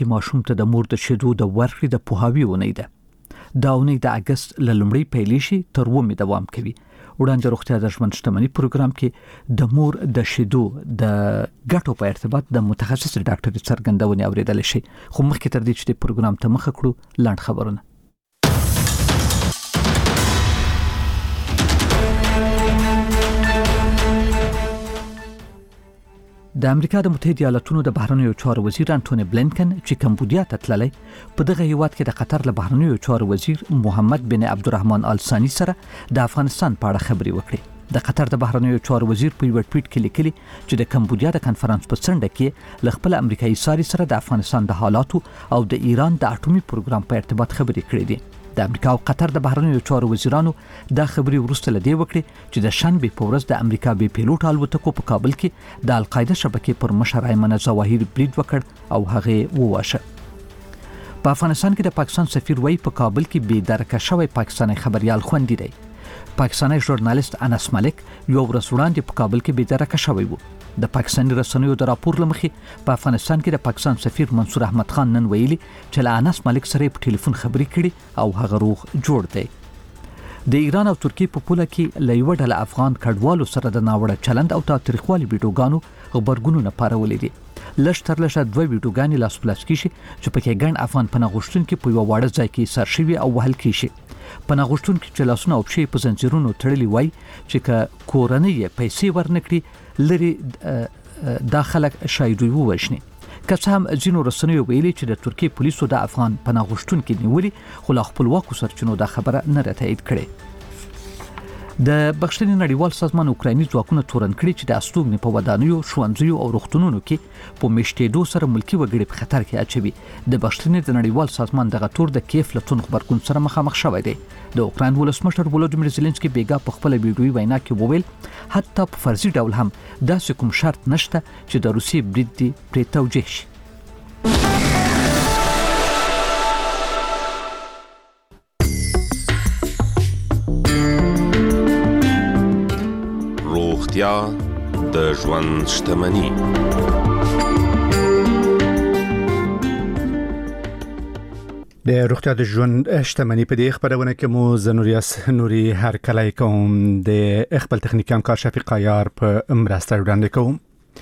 ماشوم ته د مور د شیدو د ورکړې د پوهاوي اونۍ ده. دا اونۍ د اگست له لومړۍ پیلې شي تر 9 دوام کوي. وړاندې روغتیا د ژوند شتمنۍ پروګرام کې د مور د شیدو د ګټو په ارتباط د متخصص ډاکټر څرګندونې اوریدل شي. خو مخکې تر دې چې د پروګرام ته مخه کړو لاند خبرونه. د امریکا د متحده ایالاتونو د بهرنیو چارو وزیر انټونی بلینکن چې کمبودیا ته تللی، په دغه هیواد کې د قطر له بهرنیو چارو وزیر محمد بن عبدالرحمن آل ثاني سره د افغانستان په اړه خبرې وکړې. د قطر د بهرنیو چارو وزیر په یو ټویټ کې لیکلي چې د کمبودیا د کانفرنس په څنډه کې ل خپل امریکایي ساري سره د افغانستان د حالاتو او د ایران د اټومي پروګرام په ارتباط خبرې کړې دي. د امریکا او قطر د بهرنیو چارو وزیرانو دا خبرې وروسته لدی وکړي چې د شنبه په ورځ د امریکا بي پیلوټ الوتکو په کابل کې د القاعده شبکې پر مشر ایمن ظواهری برید وکړ او هغه وواشه. په افغانستان کې د پاکستان سفیر وای په کابل کې بې درکه شوی پاکستاني خبريال خوندې دی. پاکستاني ژورنالیست انس ملک یو ورځ وړاندې په کابل کې بې درکه شوی وو. د پاکستاني رسنیو د راپور لمخې په افغانستان کې د پاکستان سفیر منصور احمد خان نن ویلي چې له انس ملک سره په ټلیفون خبرې کړي او هغه روغ جوړ دی. د ایران او ترکیه په پوله کې له یو ډله افغان کډوالو سره د ناوړه چلند او تاریخوالي ویډیوګانو خبرګونونه پارولې دي. لږ تر لږه 2 ویډیوګانې لاس پلاس کیږي چې پکې ګڼ افغان پناهغوښتونکي په یو واړه ځای کې سر شوي او وهل کیږي. پناهغوښتونکي چې لاسونه او پښې په زنجیرونو تړلي وای چې کورنۍ پیسې ورنکړي لري دا خلک شاید ووښني. که څه هم ځینو رسنیو ویلي چې د ترکیه پولیسو د افغان پناهغوښتونکي نیولي، خو له خپلواکو سرچینو دا خبره نه تایید کړې. د بخښنې نړیوال سازمان اوکرایني ځواکونه تورن کړي چې د استوګنې په ودانیو، ښوونځیو او روغتونونو کې په میشتېدو سره ملکی وګړي په خطر کې اچوي. د بخښنې د نړیوال سازمان دغه تور د کیف له تون خبرګون سره مخامخ شوی دی. د اوکراین ولسمشر ولودیمیر زيلنسکي بیګا په خپل ویډیوي وینا کې وویل حتی په فرضي ډول هم داسې کوم شرط نشته چې د روسي برید دی پرې توجیه شي. روغتیا د ژوند شتمني. د روغتیا د ژوند شتمني په دې خبرونه کې مو زنوریاس نوري هر کله کوم د خپل تخنیکی همکار شفیق عیار په مرسته وړاندې کوم.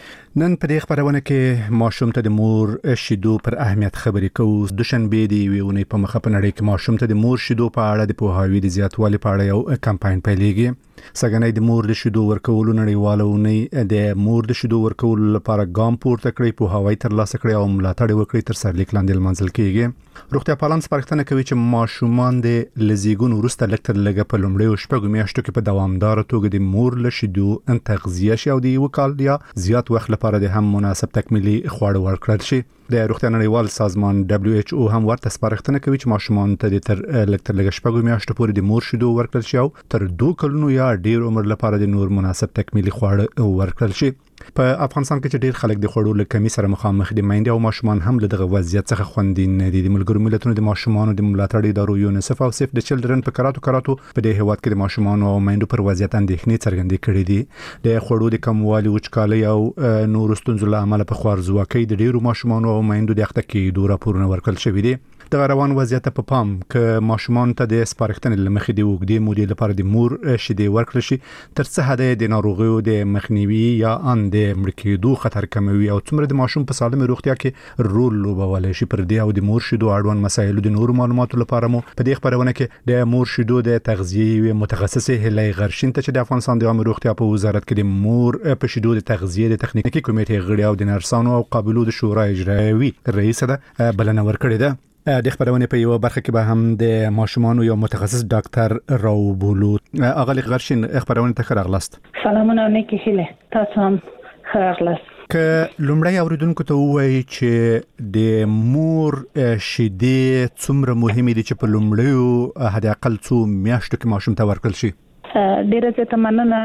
نن په دې خبرونه کې ماشوم ته د مور شیدو پر اهمیت خبرې کوو. دوشنبه دی ویونی په مخه په نړۍ کې ماشوم ته د مور شیدو په اړه د پوهاوی د زیاتوالي په اړه یو کمپاین پیلېږي. سګنې د مور د شیدو ورکولو نړیوالونی د مور د شیدو ورکولو لپاره ګام پورته کړی، پوهاوی ترلاسه کړی او ملاتړ وکړي تر سرلیک لاندې منځل کېږي. روغتیا پالان سپارښتنه کوي چې ماشومان د لزیګون وروسته لکتر لګه په لومړیو شپږو میاشتو کې په دوامدار توګه د مور له شیدو تغذیه شي او د یو کال یا زیات وخت لپاره د هم مناسب تکمیلي خواړه ورکړل شي. د روغتیا نړیوال سازمان WHO هم ورته سپارښتنه کوي چې ماشومان ته د تر لکتر لګه شپږو میاشتو پورې د مور شیدو ورکړل شي او تر 2 کلونو یا ډیر عمر لپاره د نور مناسب تکمیلي خواړه ورکړل شي. په افغانستان کې چې ډیر خلک د خوړو له کمی سره مخامخ دي، میندې او ماشومان هم له دغه وضعیت څخه خوندي نه دي. د ملګرو ملتونو د ماشومان د ملاتړ ادارو یونیسف او سیف د چلډرن په کراتو په دې هیواد کې د ماشومان او میندو پر وضعیت اندېښنې څرګندې کړې دي. د خوړو د کموالي، وچکالۍ او نور ستونزو له امله په خوارځواکۍ د ډیرو ماشومان او میندو د اخته کېدو راپورونه ورکړل شوي دي. د روان وضعیت په پام کې ماشومان ته د سپارښتنې لمخې د وګړي مودې لپاره د مور شیدې ورکړل شي تر څه حد د ناروغیو د مخنیوي یا ان د مړ کېدو خطر کموي او څومره د ماشوم په سالمه روغتیا کې رول لوبولی شي. پر دې او د مور شیدو اړوند مسایلو د نورو معلوماتو لپاره مو په دې خبرونه کې د مور شیدو د تغذیه متخصص هلي غرشین ته چې د افغانستان د عامه روغتیا په وزارت کې د مور په شیدو د تغذیه د تخنیکی کمیټې غړي او د نرسانو او قابلو د شورا اجرایوي رئیس ده بلنه ورکړې ده. د خبرونه په یو برخه کې به هم د ماشومانو یو متخصص ډاکټر راوبولو. اغلی غرشین خبرونه ته راغلاست. سلامونه نیکی هله تاسو هم راغلاست. که لومړی اوریدونکو ته وایي چې د مور شیدې څومره مهمه دي چې په لومړیو حد اقل څو میاشتو کې ماشوم ته ورکړل شي. ډیره زیاته مننه.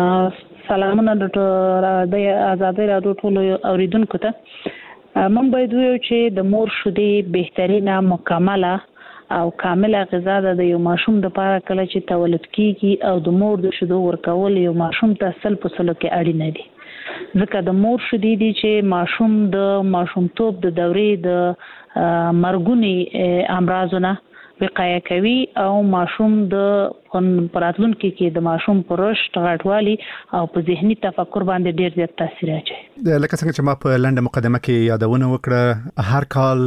سلامونه د آزادۍ راډیو ټول اوریدونکو ته. من باید ویو چې د مور شیدې بهترینه، مکمله او کامله غذا ده د یو ماشوم لپاره کله چې تولد کیږي او د مور د شیدو ورکول یو ماشوم ته 100% کې اړینه دي. ځکه د مور شیدې دي چې ماشوم د ماشومتوب د دورې د مرګونی امراضونه وقایه کوي او ماشوم د پراتلونکو کې د ماشوم پر رشد غټوالي او په ذهني تفکر باندې ډیر زیات تاثیر اچوي. لکه څنګه چې ما په لنډه مقدمه کې یادونه وکړه هر کال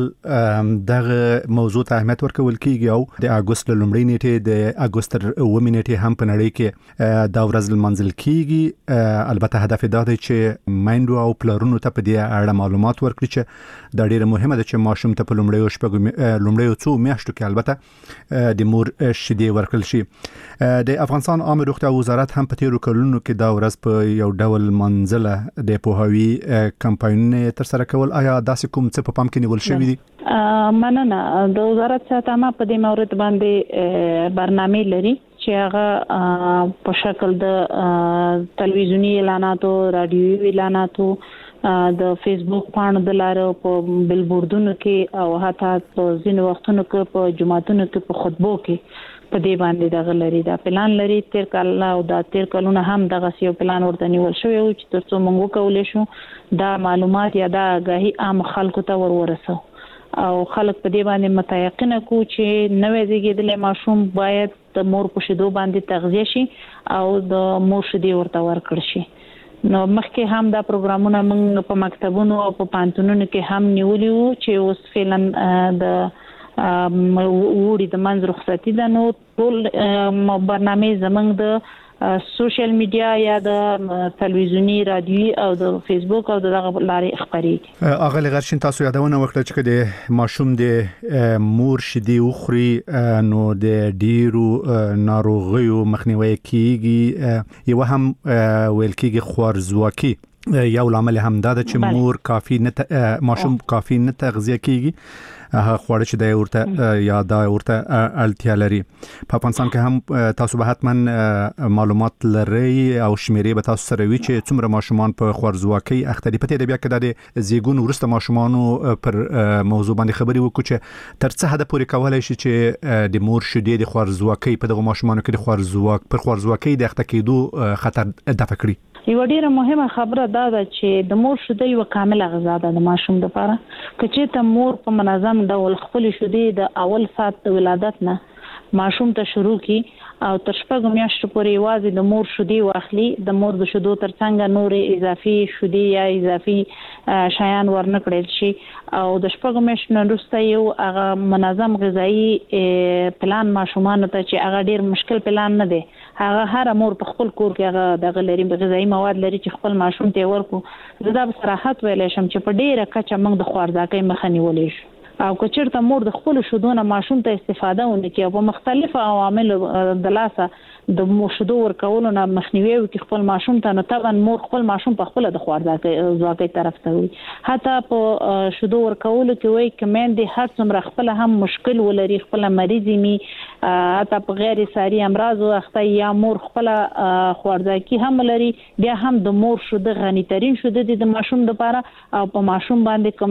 دغه موضوع ته اهمیت ورکول کیږي او د اگست لومړۍ نیټه د اگست اومې نیټه هم په نړۍ کې دا ورځ لمانځل کیږي. البته هدف دا دی چې مایندو او پلرونو ته په دې اړه معلومات ورکړي چې دا ډیره مهمه ده چې ماشوم ته په لومړیو څو میاشتو کې البته د مور شیدې ورکړل شي. د افغانستان عامه روغتیا وزارت هم په تیرو کلونو کې دا ورځ په یو ډول منځله د پوهاوی کمپاینونه تر سره کول. آیا داسې کوم څه په پام کې نیول شوی دي؟ مننه. د وزارت څخه په دې مورد باندې برنامه لري چې هغه په شکل د تلویزیونی اعلاناتو، رادیوي اعلاناتو، د فیسبوک پاڼو د لارې په بلبوردونو کې او حتی په ځینو وختونو کې په جمعاتونو کې په خطبو کې په دې باندې دغه لري. دا پلان لري تیر کال او دا تیر کلونه هم دغه یو پلان ورته نیول شوی او چې ترڅو موږ کولای شو دا معلومات یا دا آگاهي عام خلکو ته ورسو او خلک په دې باندې متيقنه کو چې نوې زیږیدلې ماشوم باید د مور په شیدو باندې تغذیه شي او د مور شیدې ورته ورکړل شي. نو مخکې هم دا پروګرامونه موږ په مکتبونو او په پانتونونو کې هم نیولي وو چې اوس فعلا د وړي د منځ رخصتي ده. نو ټول برنامه زمنګ د سوشل میډیا یا د تلویزیونی، رادیوي او د فیسبوک او د لارې خبري. اغه غرشین تاسو یادونه وکړه چې د ماشوم د مور شیدې وخوري نو د ډیرو ناروغیو مخنیوي کیږي. یو هم ویل کیږي خوارزواکي یو لامل هم دا چې مور کافي نه ماشوم کافي نه تغذیه کیږي هغه خوړ چې د ورته یا دا ورته اړتیا لري. په افغانستان کې هم تاسو به حتما معلومات لري او شمیرې به تاسو سره وي چې څومره ماشومان په خوارزواکۍ اخته دي. پته دی بیا کې د زیګون ورسته ماشومانو پر موضوع باندې خبري وکړو چې تر څه حد پورې کولای شي چې د مور شیدې د خوارزواکۍ په دغه ماشومانو کې د خوارزواکۍ د اخته کېدو خطر دفع کړي. یو ډیره مهمه خبره دا ده چې د مور شیدې یو کامله غذا ده د ماشوم لپاره. کچې ته مور په منظم ډول خپل شیدې د اول سات د ولادت نه ماشوم ته شروع کی او تر شپږ میاشتو پورې یوازې د مور شیدې واخلي. د مور د شیدو ترڅنګ نور اضافي شیدې یا اضافي شیان ورنکړل شي او د شپږ میاشتو وروسته یو هغه منظم غذایی پلان ماشومان ته چې هغه ډیر مشکل پلان نه دی. هغه هر مور په خپل کور کې هغه د غلري غذایی مواد لري چې خپل ماشوم ته ورکو. زه دا په صراحت ویلای شم چې په ډیره کچه موږ د خوارځواکۍ مخه نیولې شو او کچرته مور د خپل شودونه ماشوم ته استفاده ونکړي او په مختلفو عوامل د لاسه د شودو ورکولو نه مخنیوي وکړي خپل ماشوم ته. نو طبعا مور خپل ماشوم په خپل د خوارځواکۍ طرف ته وي. حتی په شودو ورکولو کې وایي کمن دي هر څومره خپل هم مشکل ولري، خپل مریضي می حتی په غیر ساري امراض او اخته یا مور خپل خوارځواکۍ هم لري، بیا هم د مور شوده غني ترين شوده د ماشوم لپاره او په ماشوم باندې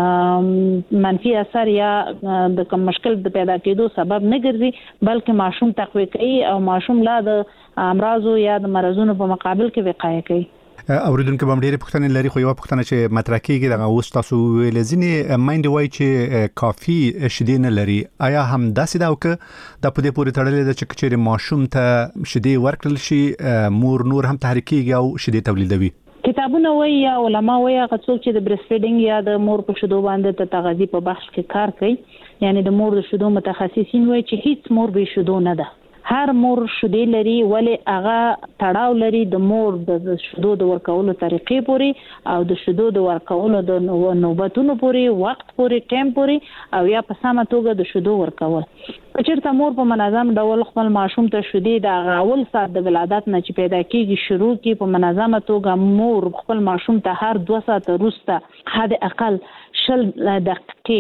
کوم منفي اثر یا د کوم مشکل د پیدا کېدو سبب نه ګرځي بلکې ماشوم تقویه کوي او ماشوم لا د امراضو یا د مرزونو په مقابل کې وقایه کوي. اوریدونکو به ډېر پوښتنې لري خو یو پوښتنه چې مطرح کیږي دغه اوس تاسو ویل ځینې مایند وای چې کافي شیدې نه لري. آیا هم داسې دا وکړه د په دې پورې تړلې ده چې چیرې ماشوم ته شیدې ورکړل شي مور نور هم تحریک کیږي او شیدې تولیدوي؟ کتابونه وایي یا علما وایي هغه څوک چې د بریسټ فیډینګ یا د مور په شیدو باندې تغذیه په بخش کې کار کوي یعنی د مور د شیدو متخصصین وایي چې هیڅ مور به شیدو نه ده. هر مور شیدې لري ولی هغه تړاو لري د مور د شیدو د ورکولو طریقې پوري او د شیدو د ورکولو د نوبتونو پوري، وخت پوري، ټایم پوري او یا په سمه توګه د شیدو ورکول. چېرته مور په منظم ډول خپل ماشوم ته شیدې د اول سات د ولادت نه چې پیدا کیږي شروع کی په منظمه توګه مور خپل ماشوم ته هر 2 ساعت وروسته حد اقل 10 دقیقې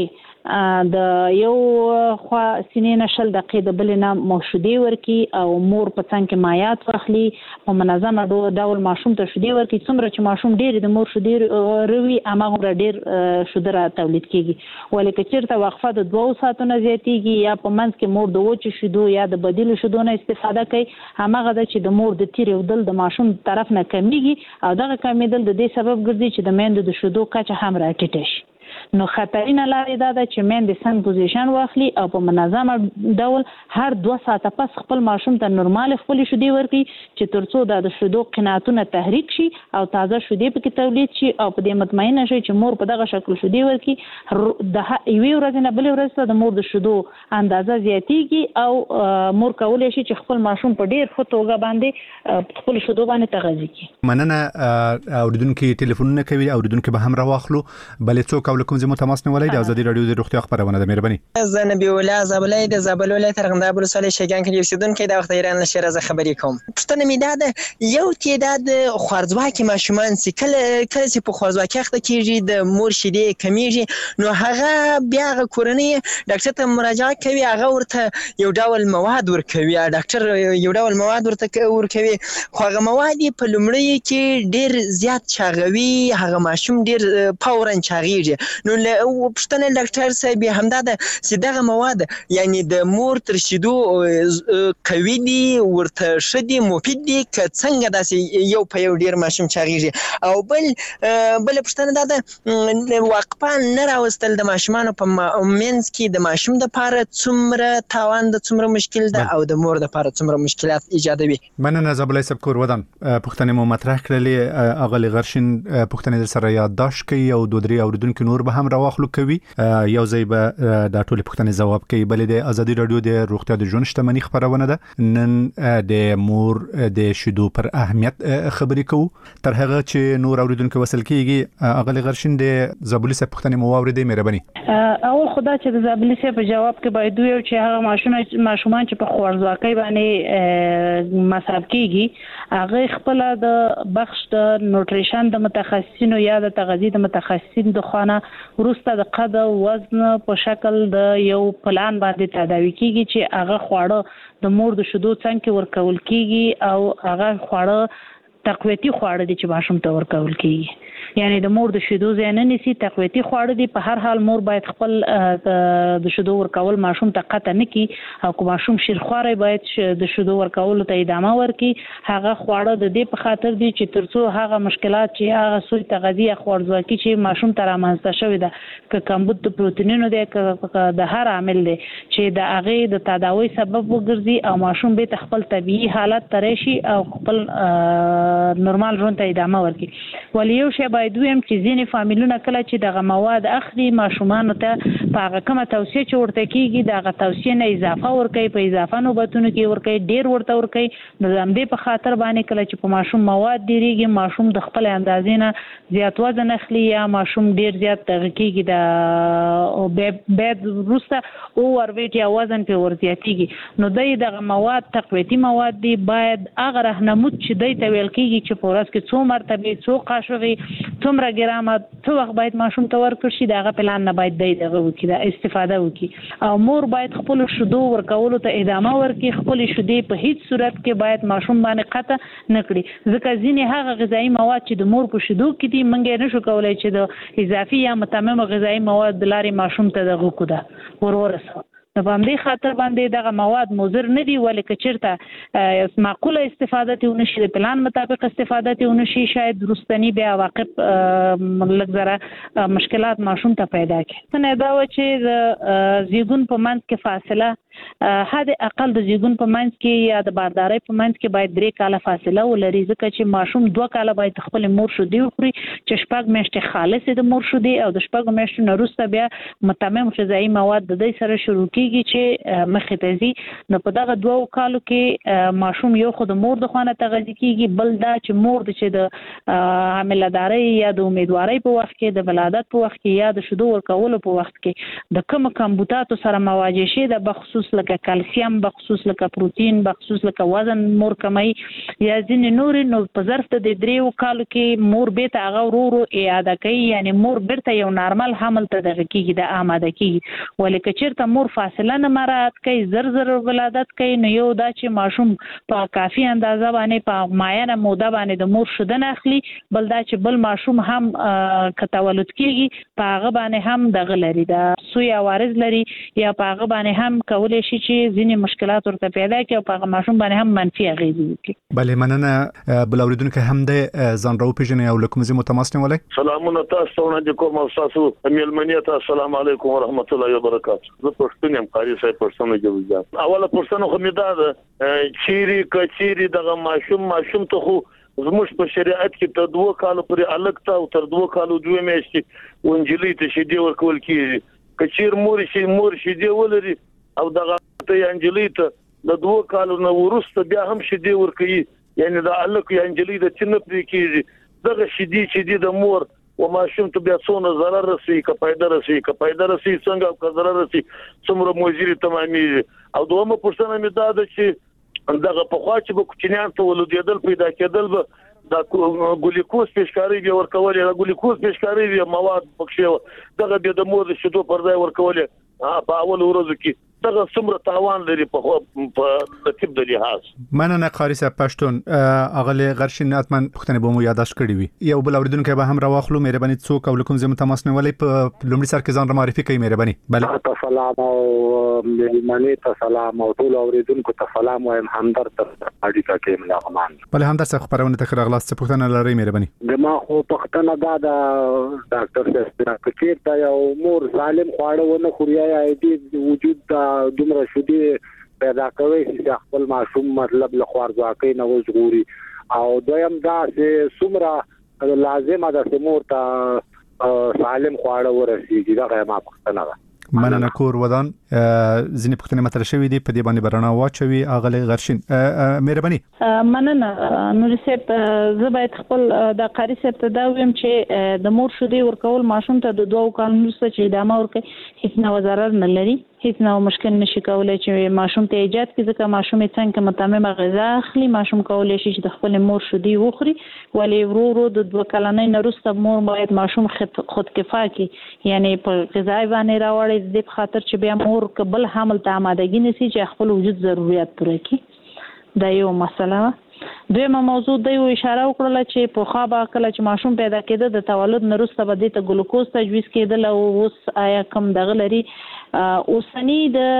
د یو خوا سینې نشل د قید بلنه موشودي ورکی او مور په څنګ کې مایات واخلي په منظمه ډول ماشوم ته شودي ورکی څومره چې ماشوم ډیر د مور شودي روي هغه ډیر شودره تولید کیږي ولکه چیرته وقفه د 2 ساعتونو زیاتیږي یا په منځ کې مور د وچ شودو یا د بدیل شودو نه استفاده کوي همغه د چې د مور د تیر ودل د ماشوم طرف نه کمیږي او دغه کمیدل د دې سبب ګرځي چې د میندو د شودو کچه هم راټیټه شي نو خطرینه لارې دا ده چې میندې څنګه پوزیشن واخلي او په منظمه ډول هر 2 ساعته پس خپل ماشوم ته نورمال خپل شودي ورکړي چې ترڅو د شودو قناتونه تحریک شي او تازه شودي پکې تولید شي او په دې مطمئنه شي چې مور په دغه شکل شودي ورکړي د یوې ورځې نه بلې ورځې ته د مور د شودو اندازه زیاتیږي او مور کولای شي چې خپل ماشوم په ډیر ښه توګه باندې خپل شودو باندې تغذیه کړي. مننه اوریدونکو ټلیفونونه کوي اوریدونکو به هم راواخلو بلې څوک کوم زمو تماس نیولای د ازادي رادیو د روغتیا خبرونه د مهرباني زه نبی الله زبلای د زابل ولایت ارغنداب ولسوالۍ شګان کې اوسیدونکو د وخت ایران نشره ز خبرې کوم. پښتنه می ده یو تعداد خوارځواکي ماشومان چې کله په خوارځواکي اخته کیږي د مور شیدې کمیږي نو هغه بیا کورنۍ ډاکټر ته مراجعه کوي هغه ورته یو ډول مواد ورکوي ډاکټر یو ډول مواد ورته ورکوي خو هغه مواد په لومړی کې ډیر زیات چاغوي هغه ماشوم ډیر فورن چاغیږي نو له پښتنه ډاکټر صاحب همدا د سیدغه مواد یعنی د مور تر شیدو کوي دي ورته شدي مفید دي ک څنګه داسې یو په یو ډیر ماشوم چاغیږي او بل پښتنه د واقعا نه راوستل د ماشومان په منځ کې د ماشوم د لپاره څومره تاوان د څومره مشکل ده او د مور د لپاره څومره مشکلات ایجادوي. مننه زبلای سب کور ودان پښتنه مو مطرح کړلې اغلی غرشن پښتنه سره یادداشت کوي او دوه درې اوریدونکو نور به هم راواخلو کوي یو ځای به د ټولې پښتنې جواب کوي بلې د ازادي رادیو د روغتیا د ژوند شتمنۍ خبرونه ده نن د مور د شیدو پر اهمیت خبرې کوو تر هغه چې نور اوریدونکو وصل کیږي اغلی غرشن د زابلی سره پښتنې مو اوریدې مهرباني اول خدا چې د زابلی سره په جواب کې باید دوی چې هغه ماشومان چې په خوارځواکۍ باندې مصرف کیږي هغه خپل د بخش د نوټریشن د متخصصینو یا د تغذیه د متخصصین د خانه ورسته د قد وزن په شکل د یو پلان باندې تداوی کیږي چې هغه خواړه د مور د شودو څنګه ورکول کیږي او هغه خواړه تقویتی خواړه دي چې ماشوم ته ورکول کیږي یعنی د مور د شیدو زیان نه نسی تقویتی خواړه دي په هر حال مور باید خپل د شیدو ورکول ماشوم ته قطع نه کی او کوم ماشوم شیرخواره باید د شیدو ورکول ته ادامه ورکي هغه خواړه د دې په خاطر دي چې ترڅو هغه مشکلات چې هغه سوی تغذیه خوارځواکي چې ماشوم ته رامنځته شوی ده ک کمبود د پروتینونو ده د هر عامل دی چې د هغه د تداوی سبب وګرځي او ماشوم به خپل طبيعي حالت ترشي او خپل نورمال ژوند ته ادامه ورکړي ولی یو شی باید ویم چې ځینې فامیلونه کله چې دغه مواد اخلي ماشومان ته په هغه کومه توصیه چې ورته کیږي دغه توصیه نه اضافه ورکوي په اضافه نوبتونو کې ورکوي ډیر ورته ورکوي نو همدې په خاطر باندې کله چې په ماشوم مواد ډیریږي ماشوم د خپل اندازې نه زیات وزن اخلي یا ماشوم ډیر زیات کیږي د بعد وروسته او ورویټ یا وزن په ورزیاتیږي نو دغه مواد تقویتی مواد دی باید هغه راهنمود چې دوی ته ویل کیږي چې په ورځ کې څو مرتبه څو قاشوغي څومره ګرامه څو وخت باید ماشوم ته ورکړي شي دغه پلان نه باید دغه وکړي د استفاده وکړي او مور باید خپل شودو ورکولو ته ادامه ورکړي خپل شودې په هیڅ صورت کې باید ماشوم باندې قطع نه کړي ځکه ځینې هغه غذایی مواد چې د مور په شودو کې دي منګې نشو کولای چې د اضافي یا متمم غذایی مواد د لارې ماشوم ته دغه کوده ورورسه نو په دې خاطر باندې دغه مواد مضر نه دي ولې کچرته معقوله استفاده ته ونشي د پلان مطابق استفاده ته ونشي شاید درستنی بیا واقع لږ مشکلات ماشوم ته پیدا کړي څنګه دا و چې د زیږون په منځ کې فاصله حد اقل د زیږون په منځ کې یا د باردارۍ په منځ کې باید 3 کاله فاصله ولري ځکه چې ماشوم 2 کاله باید خپل مور شودي وخوري چې شپږ میاشتې خالص د مور شودي او د شپږ میاشتو نه وروسته بیا متمم غذایی مواد د دې سره شروع کیږي چې مخې ته ځي نو په دغه 2 کالو کې ماشوم یو خود مور د خانه تغذیه کیږي بل دا چې مور د چې د حاملدارۍ یا د امیدوارۍ په وخت کې د ولادت په وخت کې یا د شودو ورکولو په وخت کې د کوم کمبوتاتو سره مواجه شي د بخصوص بخصوص لکه کلسیم، بخصوص لکه پروتین، بخصوص لکه وزن مور کمای یا ځینې نور نو په ظرف د 3 کالو کې مور به ته هغه ورو اعاده کوي، یعنی مور برته یو نارمل حمل ته دغه کیږي د آماده کیږي. ولکه چیرته مور فاصله نه مراعات کوي، زر ولادت کوي، نو یو دا چې ماشوم په کافي اندازه باندې په معینه موده باندې د مور شدنه اخلي، بل دا چې بل ماشوم هم کتولد کیږي په هغه باندې هم دغه لري د سوی عوارض لري یا په هغه باندې هم کولای شي چې ځینې مشکلات ورته پیدا کړي او په هغه ماشوم باندې هم منفي اغیز وکړي. بله مننه. بل اوریدونکو هم د ځان راو پیژنې او لکه مزه متماس نه ولای. سلامونه تاسو ته کوم تاسو میلمنیت السلام علیکم ورحمت الله وبرکاته. زه پښتون یم، قاری صاحب پښتون جوړ. اوله پښتون خو می دا چيري کچيري دغه ماشوم ته خو زموږ په شریعت کې تر 2 کالو پورې الګ او تر 2 کالو 2 میاشتې ونجلې ته شیدې ورکول کیږي. کچیر مور شیدې ولري او دغه ته انجلې ته د 2 کالو نه ورسته بیا هم شیدې ورکوي، یعنی د الګ یا انجلې د چنه پرې کیږي. دغه شیدې د مور و ماشوم ته بیا څونه ضرر رسي که پیدا رسي څنګه او ضرر رسي څومره موجري تمامي. او دومره پرسنه می دا ده چې دغه په خوا چې کوچنیان ته ولودیدل پیدا کېدل به د ګلیکوز پیشکاری به ورکول، یا ګلیکوز پیشکاری به مواد پکښه دغه به د مور شیدو پر ځای ورکول په اول ورځو کې دغه څومره تاوان لري په طب د لحاظ. مننه قاری صاحب پښتون. اغله غرشین اتمن پښتنه به مو یاداش کړی وي. یو بل اوریدونکو به هم راوخلو. مهرباني څوک او لکم زمو تماس نه ولې په لومړي سر کې ځان معرفي کوي. مهرباني. بله سلام او مهرباني ته سلام او ټول اوریدونکو ته سلام وایم. همدرد اړیکه کې ملغمان. بله همدرد څخه خبرونه تکرار غلاس څه پښتنه لري. مهرباني. دما خو پښتنه دا ډاکټر صاحب کې دا یو مور ظالم خواړه ونه خوري یا دې وجود دا دومره شدي پیدا کوي چې خپل ماشوم مطلب له خوارځواکۍ نه وژغوري. او دویم دا چې څومره لازمه ده چې مور ته سالم خواړه ورسیږي. دا ما پښتنه ده. مننه کور ودان. ځینې پښتنه متر شوی دی په دې باندې برنا واچوي. اغله غرشین مهرباني. مننه نور صاحب. زه باید خپل د قاری صاحب ته دا ویم چې د مور شیدې ورکول ماشوم ته د 2 کالو وروسته چې ادامه ورکړي هیڅ نه ضرر نه لري، هیڅ نه مشکل نشي کولای چې ماشوم ته ایجاد کړي، ځکه ماشوم څنګه متممه غذا اخلي ماشوم کولای شي چې د خپل مور شیدې وخوري. ولی ورو د 2 کلنۍ نه وروسته مور باید ماشوم خود کفا کړي، یعنی په غذای باندې راوړي د خاطر چې بیا مور قبل حمل ته آمادګي نشي چې خپل وجود ضرورت پوره کړي. دا یو مسله. دویمه موضوع د یو اشاره وکړه چې په خابه کله چې ماشوم پیدا کېده د تولد نه وروسته به د ګلوکوز تجویز کېدل او اوس آیا کم دغه لري. اوسنی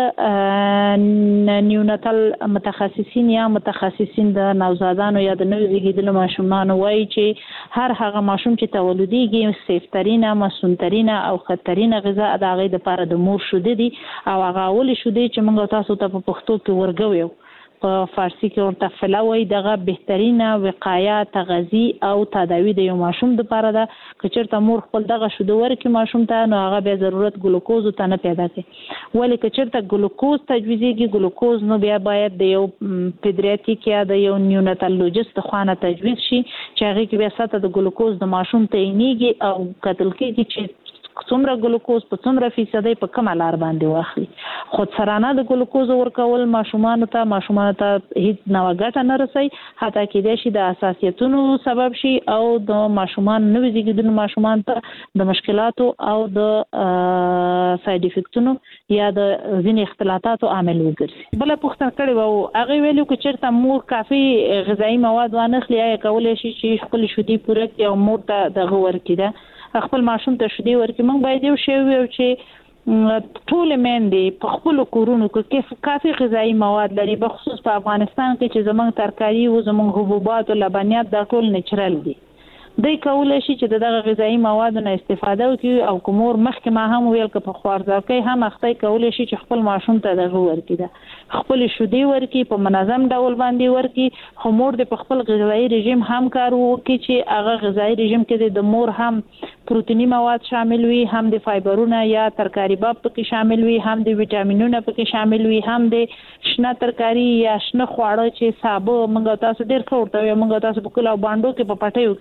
د نیوناتل متخصصین یا متخصصین د نوزادانو یا د نوې زیږیدلو ماشومانو وایي چې هر هغه ماشوم چې تولديږي سیفترینه مسونترینه او خطرینه غذا د هغه د لپاره د مور شوده دي او هغه اول شوده چې موږ تاسو ته په پښتو کې ورګویو په فارسی کې ورته فلاوی دغه بهترینه وقایه تغذی او تداوی د یو ماشوم لپاره ده. که چېرته مور خپل دغه شوده ورکړي ماشوم ته نو هغه به ضرورت ګلوکوز ته نه پیدا کوي. ولی که چېرته ګلوکوز تجویزیږي ګلوکوز نو بیا باید د یو پیډریاټریک یا د یو نیوناتولوژیست خوانه تجویز شي چې هغه کې بیا ساته د ګلوکوز د ماشوم تعینېږي او کتل کېږي چې څومره ګلوکوز په څومره فیصدي په کومه لار باندې واخلي. خود سرانه د ګلوکوز ورکول ماشومان ته هیڅ نوې ګټه نه رسي، حتی کېدای شي د اساسیتونو سبب شي او د ماشومان نوې زیږیدلو ماشومان ته د مشکلاتو او د ساید افیکټونو یا د ځینې اختلالاتو عامل وګرځي. بل پوښتنه کړې وو هغه ویلو چې چېرته مور کافي غذایی مواد وانخلي یا کولای شي چې خپل شودي پوره کړي او مور ته دغه ورکړي خپل ماشوم ته شودي ورکړي. موږ باید یو شی ویو چې ټول میندې په خپل کورونو کې کافي غذایی مواد لري، په خصوص په افغانستان کې چې زموږ ترکاري او زموږ حبوبات او لبنیات دا ټول نېچرل دي. دوی کولای شي چې دغه غذایی موادو نه استفاده وکړي او کومور مخکې ما هم ویل که په خوارځواکۍ هم اخته کولای شي چې خپل ماشوم ته دغه ورکړي، خپل شودي ورکړي په منظم ډول باندې ورکړي. خو مور د خپل غذایی رژیم هم کار وکړي چې هغه غذایی رژیم کې د مور هم پروتینی مواد شامل وي، هم د فایبرونه یا ترکاری باب پکې شامل وي، هم د ویټامینونه پکې شامل وي، هم د شنه ترکاری یا شنه خواړه چې سابه موږ تاسو ډیر ښه ورته موږ تاسو په کلو باندې کې په پټیو کې سابه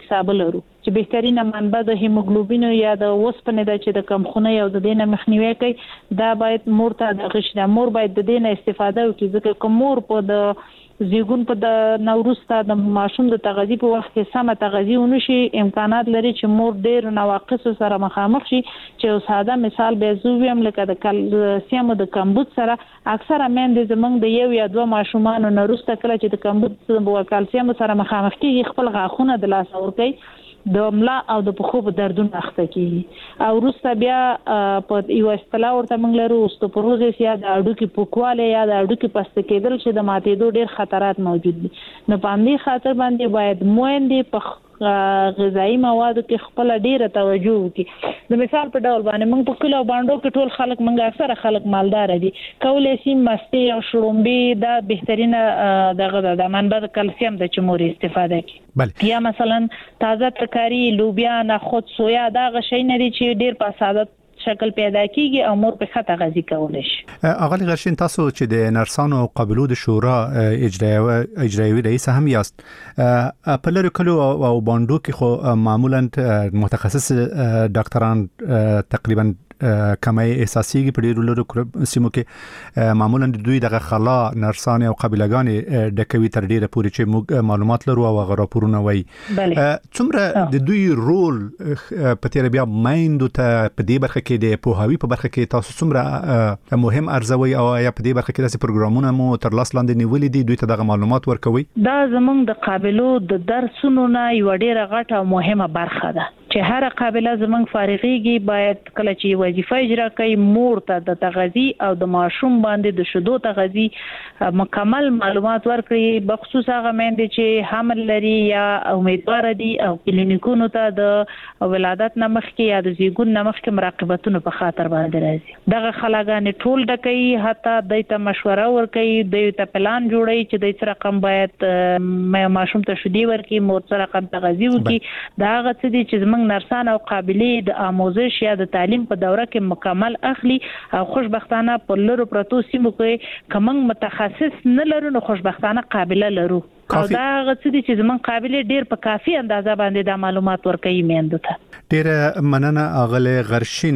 ولرو چې بهترینه منبع د هیموګلوبین یا د اوسپنې د چې د کمخونۍ او د دینه مخنیوي کوي دا باید مور ته د غشنه مور باید د دینه استفاده وکړي ځکه کوم مور په د زیګون په د نوروسته د ماشوم د تغذیه په وخت کې سمه تغذیه ونشي امکانات لري چې مور ډیر نواقص سره مخامخ شي چې ساده مثال به زویم لکه د کلسیم د کمبود سره اکثره مېندې زمونږ د یو یا دوه ماشومان نوروسته کله چې د کمبود او کلسیم سره مخامخ کیږي خپل غاښونه د لاس اورکي د ملا او د پخو په دردونو اخته کیږي او وروسته بیا په یو اصطلاح ورته موږ لرو اوستوپوروزس یا د اډوکي پوکواله یا د اډوکي پسته کېدل چې د ماتېدو ډېر خطرات موجود دي نو په دې خاطر باندې باید موندې په غذایی موادو کې خپل ډیره توجه وکړي د مثال په ډول باندې موږ په کلو باندې کې ټول خلک موږ اکثره خلک مالدار دي کولای شي مستي او شړومبې دا بهترینه دغه د منبع د کلسیم د چموري استفاده کوي یا مثلا تازه ترکاری لوبیا نخود سویا دا غشي نه دي چې ډیر په ساده شکل پیدا کیږي او مور په خطه غذایی کولای شي اغلی غرشین تاسو چې د نرسانو قبولو د شورا اجرایوي رئیس هم یاست په لری کلو او باندو کې خو معمولا متخصص ډاکټران تقریبا کمای احساسيږي په ډیرو لرو سیمو کې معمولا دوی دغه خلا نرسان او قبیلهګان د کوي تر ډیره پورې چې موږ معلومات لرو او غو راپورونه وایي څومره د دوی رول په تیر بیا مایندو ته په دې برخه کې د پوهاوی په برخه کې تاسو څومره مهم ارزوي او یا په دې برخه کې داسې پروګرامونه مو تر لاس لاندې نیولې دي دوی ته دغه معلومات ورکوي دا زمونږ د قابلو د درسونو نه یو ډیره غټه او مهمه برخه ده چې هر قابله زمونږ فارغيږي باید کله چې وظیفه اجرا کوي مور ته د تغذیه او د ماشوم باندې د شیدو تغذیه مکمل معلومات ورکړي بخصوص هغه مېندې چې حمل لري یا امیدوار دي او کلینیکونو ته د ولادت نمخ کې یا د زیګون نمخ کې مراقبتونه په خاطر باندې راځي دغه خلاګانې ټول ډکې حتی دایته مشوره ورکړي دایته پلان جوړي چې د څه رقم باید ماشوم ته شیدې ورکړي مور څه رقم تغذیه وکړي دا هغه څه دي چې زمونږ نرسان او قابلې د آموزش یا د تعلیم په دوره کې مکمل اخلي او خوشبختانه په لرو پروتو سیمو کې کوم متخصص نه لرو نو خوشبختانه قابله لرو او دا غڅ دي چې زمون قابلیت ډیر په کافي اندازه باندې د معلومات ورکوي میندو ته ډیر مننه اغله غرشین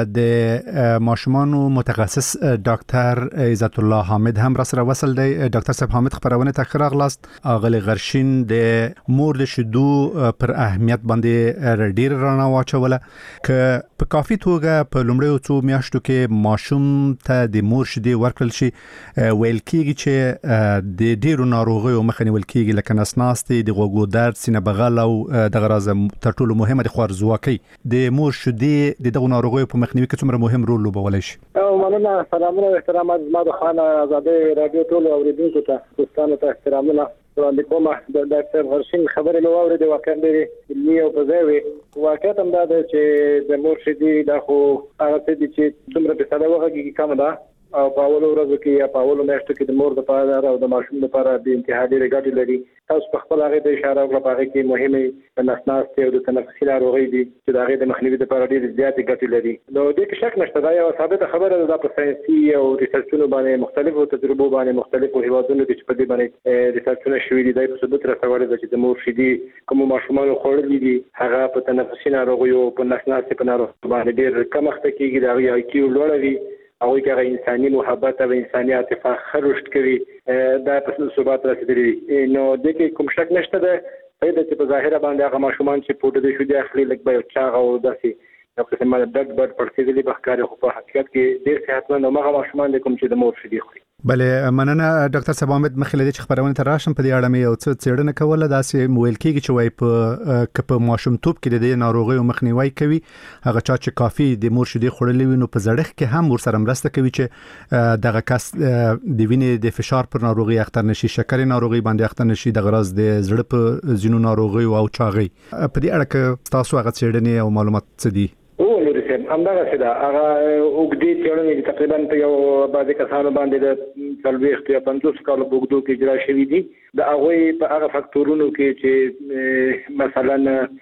د ماشومانو متخصص ډاکټر عزت الله حامد هم را سره وصل دی ډاکټر صاحب حامد خبرونه تکرار اغلاست اغله غرشین د مور د شدو پر اهمیت باندې ډیر رانه واچوله ک په کافي توګه په لومړیو څو میاشتو کې ماشوم ته د مور شیدې ورکړل شي ویل کېږي چې د ډیرو ناروغیو مخنیوي ولکېږي لکه نسناستي د غوږو درد سینه بغل او دغه راز تر ټولو مهمه د خوارزواکۍ د مور شیدې د دغه ناروغیو په مخنیوي کې څومره مهم رول لوبولی شي مننه سلامونه او احترامات زما د خانه آزادۍ رادیو ټولو اوریدونکو ته دوستانو ته احترامونه وړاندې کوم د ډاکټر غرشین خبرې نو اورېدې واقعا ډېرې علمي او په ځای وي واقعیت هم دا ده چې د مور شیدې دا خو هغه څه دي چې څومره په ساده وغږېږي کمه ده او په اولو ورځو کې یا په اولو میاشتو کې د مور لپاره او د ماشوم لپاره د انتها ډېرې ګټې لري تاسو په خپل هغه ته اشاره وکړه په هغه کې مهمه د نسناستي او د تنفسي ناروغۍ دي چې د هغې د مخنیوي لپاره ډېرې زیاتې ګټې لري نو دې کې شک نشته دا یوه ثابته خبره ده په ساینسي او ریسرچونو باندې مختلفو تجربو باندې مختلفو هیوادونو کې چې په دې باندې ریسرچونه شوي دي دا په ثبوت رسولي ده چې د مور شیدې کوم ماشومان خوړلي دي هغه په تنفسي ناروغیو په نسناستي په ناروغۍ باندې ډېر کم وخت کېږي د هغې آی کیو لوړه وي هغوی کې هغه انساني محبت او انساني عاطفه ښه رشد کوي دا په ثبات رسېدلي نو دې کې کوم شک نشته ده پیدا چې په ظاهره باندې هغه ماشومان چې پوټه د شیدې اخلي لږ به یو چاغ او داسې یو قسم ډګ بډ پړسېدلي به ښکاري خو په حقیقت کې ډېر صحتمند هماغه ماشومان دي کوم چې د مور شیدې خوري بله مننه ډاکټر صاحب حامد مخکې له دې چې خبرونه ته راشم په دې اړه مې یو څه څېړنه کوله داسې ویل کېږي چې وایي په ماشومتوب کې د دې ناروغیو مخنیوی کوي هغه چا چې کافي د مور شیدې خوړلې وي نو په زړښت کې هم ورسره مرسته کوي چې دغه کس د وینې د فشار پر ناروغي اخته نشي شکرې ناروغي باندې اخته نشي دغه راز د زړه په ځینو ناروغیو او چاغۍ په دې اړه کې تاسو هغه څېړنې او معلومات څه دي همدغه څه ده هغه اوږدې څېړنې تقریبا په یو بعضې کسانو باندې د 40 یا 50 کالو په اوږدو کې اجرا شوي دي د هغوی په هغه فکتورونو کې چې مثلا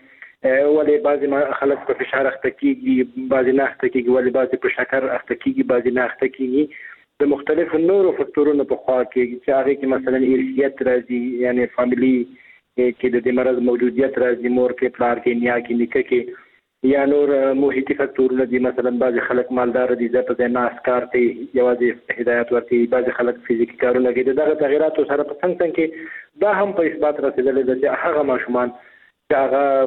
ولې بعضې خلک په فشار اخته کېږي بعضې نه اخته کېږي ولې بعضې په شکر اخته کېږي بعضې نه اخته کېږي د مختلفو نورو فکتورونو په خوا کې چې هغې کې مثلا ارثیت راځي یعنی فامیلي کې د مرض موجودیت راځي، مور کې، پلار کې، نیا کې، نیکه کې، یا نور محیطي فاکتورونه دي. مثلا بعض خلک مالدار دي، ځکه چې ناس کار کوي، یوازې هدایت ورکوي. بعض خلک فزیکي کارونه کوي. دغه تغیراتو سره په څنګه کې دا هم په اثبات رسیدلی ده چې هغه ماشومان چې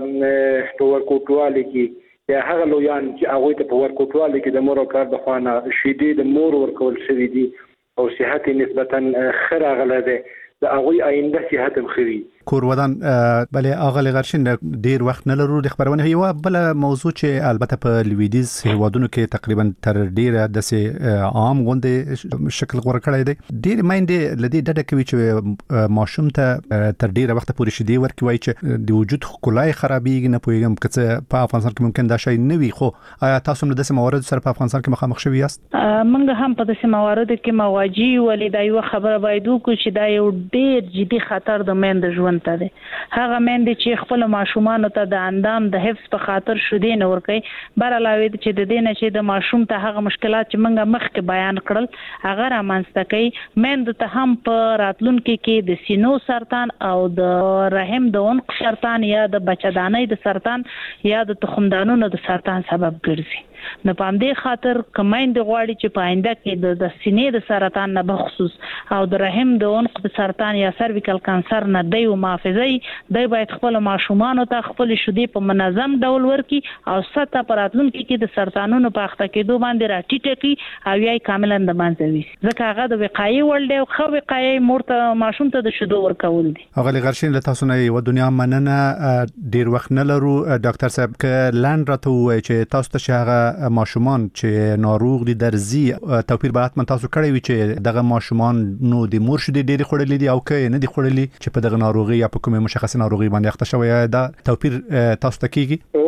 هغه په ورکوټوالي کې یا هغه لویان چې هغه ته په ورکوټوالي کې د مور او کار د خوانه شیدې د مور ورکول شوی دي او صحت نسبتا ښه راغلی دی، د هغوی آینده صحت هم ښه وي. کورودان بلې اغلی غرشین ډیر وخت نه لرو د خبرونه. یو بل موضوع چې البته په لویدیز هیوادونو کې تقریبا تر ډیره د عام غونډې شکل غوړه کړی دی. ډیر مایندې لدی ډډه کوي چې ماشوم ته تر ډیره وخت پورې شیدې ورکوي چې د وجود ښکلای خرابېږي. نه پوهیږم که په افغانستان کې ممکن دا شی نه وي، خو آیا تاسو هم د داسې موارد سره په افغانستان کې مخامخ شوي یاست؟ موږ هم په داسې مواردو کې مواجه یو، ولې دا یو خبره باید وکړو چې دا یو ډیر جدي خطر د میندې ژوند ته دی. هغه میندې چې خپل ماشومانو ته د اندام د حفظ په خاطر شیدې نه ورکوي، بر علاوه چې د دې نه چې د ماشوم ته هغه مشکلات چې موږ مخکې بیان کړل هغه رامنځته کوي، میندو ته هم په راتلونکي کې د سینو سرطان او د رحم د عنق سرطان یا د بچه‌دانۍ د سرطان یا د تخمدانونو د سرطان سبب ګرځي. نو په همدې خاطر کمایند غواړي چې په آینده کې د سینې د سرطان نه بخصوص او د رحم د عنق د سرطان یا سرویکل کانسر نه دی او محافظي دی باید خپل ماشومان ته خپل شیدې په منظم ډول ورکي او ستا پراتلونکو کې د سرطانونو په اخته کېدو باندې راټیټه کی او یې کاملا د منځوي، ځکه هغه د وقایي ول دی او خو وقایي مورته ماشوم ته د شیدو ورکول دي. اغلی غرشین له تاسو نه یو دنیا مننه. ډیر وخت نه لرو ډاکټر صاحب، ک لاند راته وای چې تاسو ته هغه ماشومان چې ناروغ دي درځي توپیر به حتما تاسو کړی وي چې دغه ماشومان نو د مور شیدې ډېرې خوړلې دي او که نه دي خوړلې چې په دغه ناروغي یا په کومه مشخصه ناروغي باندې اخته شوی، دا توپیر تاسو ته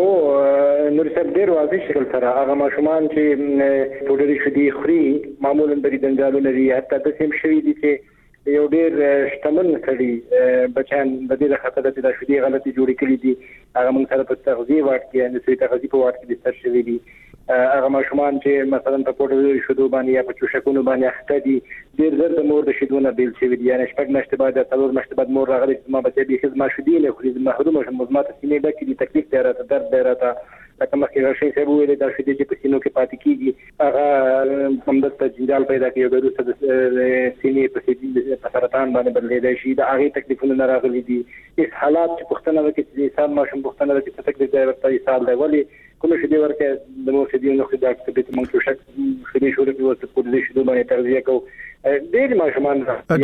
کیږي؟ نور څه ډېر واضح شکل سره هغه ماشومان چې پوډري شیدې خوري معمولا د دندالو لري، حتی د سیم شوی دي چې یو ډېر شتمن سړي بچان د دې خاطر چې د شیدې غلطي جوړې کړې دي، هغه موږ سره په تغذیه واټ کې نه سوي تغذیه په واټ کې د ستر شوی دي. هغه ماشومان چې مثلا په پوډري شیدو باندې یا په چوشکونو باندې اخته دي، ډېر زر د مور د شیدو نه بیل شوی دي، یعنی شپږ میاشتې بعد څلور میاشتې بعد مور راغلی چې ما بچی به خدمت شیدې نه خوري، محروم شم، مزمات سینې ډکې دي، تکلیف دی راته، درد دی راته، لکه مخکې راشي صاحب ویل دا شیدې چې په سینو کې پاتې کیږي هغه همدلته جنجال پیدا کوي، وروسته د سینې په سرطان باندې بدلېدای شي. د هغې تکلیفونه نه راغلي دي. هېڅ حالات چې پوښتنه وکړي چې د انسان ماشوم پوښتنه وکړي څه تکلیف دی ورته اسهال دی، ولې کومه شیدې ورکړې د مور شیدې نه خوري، ډاکټر ته موږ چوشک شیدې شروع کړو ورته پوډري شیدو باندې تغذیه کوو. ډېر ماشومان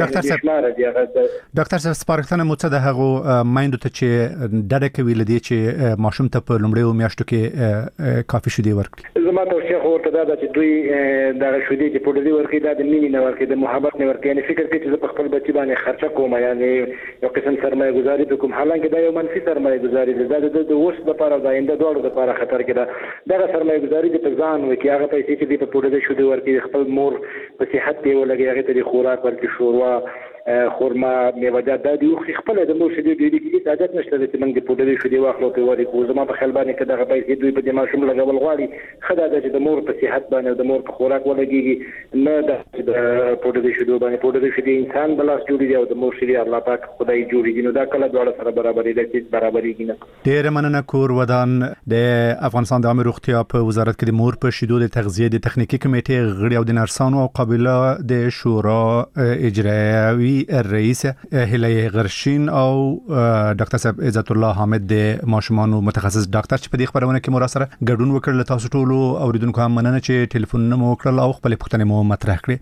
ډاکټر صاحب سپارښتنه مو څه ده هغو مایندو ته چې ډډه کوي له دې چې ماشوم ته په لومړیو میاشتو کې کافي شیدې ورکړي؟ زما توصیه خو ورته دا ده چې دوی دغه شیدې چې پوډري ورکړي دا د مینې نه ورکړي، د محبت نه ورکړي، یعنې فکر کوي چې زه په خپل بچي باندې خرچه کوم، یعنې یو قسم سرمایه ګزاري وکړم، حالانکه دا یو منفي سرمایه ګزاري ده، دا د اوس لپاره د آینده دواړو لپاره خطر کې ده. دغه سرمایه ګزاري د په ځان وکړي، هغه پیسې چې دوی په پوډري شیدې ورکړي خپل مور په صحت کې ولګي، هغې ته د خوراک ورکړي، شوروا، خورما، میوه‌جات دا دي خو خپل د مور شیدې ډېری کې عادت نشته چې موږ د پوډري شیدې واخلو په وری کو. زما په خیال باندې که دغه پیسې دوی په دې ماشوم لګول غواړي ښه ده چې د مور په صحت باندې او د مور په خوراک ولګېږي، نه د پوډري شیدو باندې. پوډري شیدې انسان بلاس جوړي دي او د مور شیدې الله پاک خدای جوړي دي، نو دا کله دواړه سره برابرې ده چې برابرېږي نه. ډېره مننه. کور ودان د افغانستان د عامه روغتیا په وزارت کې د مور په شیدو د تغذیه د تخنیکی کمیټې غړي او د نرسانو او قابله د شورا اجرایوي رئیس هیله غرشین او ډاکټر صاحب عزت الله حامد د ماشومانو متخصص ډاکټر چې په دې خبرونه کې مو را سره ګډون وکړل. تاسو ټولو اوریدونکو هم مننه چې ټلیفون مو وکړل او خپل پوښتنې مو مطرح کړې.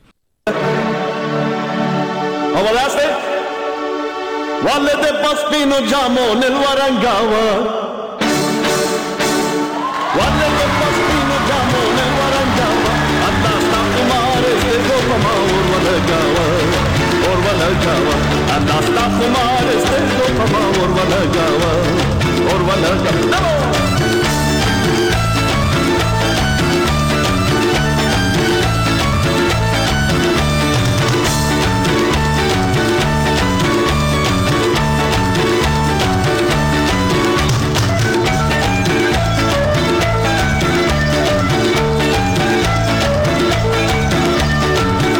والد پسپینو جامون الورنگاوا والد پسپینو جامون الورنگاوا اللہ ستا خمار استگو پما اور ولگاوا اللہ ستا خمار استگو پما اور ولگاوا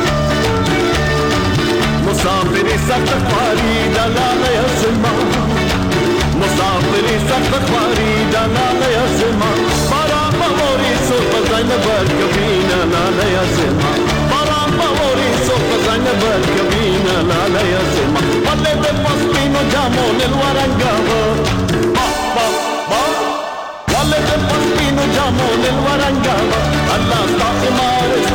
مسافری سفر پاری دلال اسما ya sema Vale de Paspino jamon el warangava Ba ba ba Vale de Paspino jamon el warangava Allah sta umar